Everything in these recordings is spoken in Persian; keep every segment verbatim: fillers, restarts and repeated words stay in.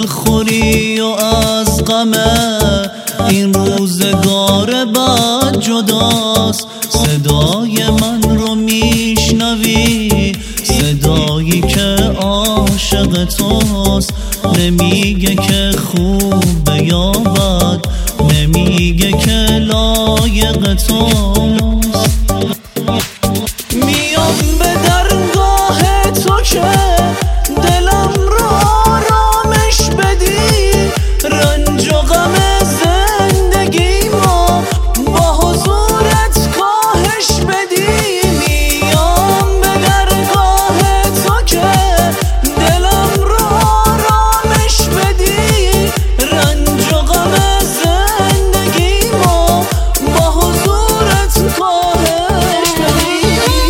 دلخوری و از غمه این روزگار بد جداست. صدای من رو میشنوی، صدایی که عاشق توست. نمیگه که خوبه یا بد، نمیگه که لایق توست. میام به درگاه تو که دلم رو آرامش بدی، رنج و غم زندگی ما با حضورت کاهش بدی. میام به درگاه تو که دلم رو آرامش بدی، رنج و غم زندگی ما با حضورت کاهش بدی.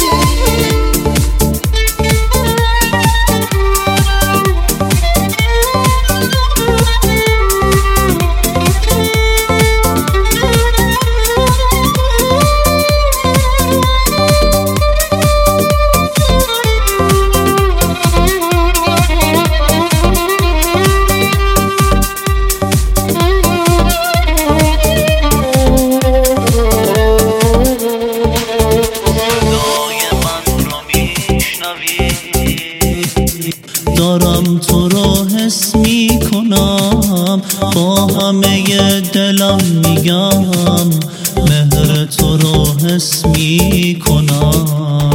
دارم تو رو حس می کنم، با همه دلم میگم مهر تو رو حس می کنم.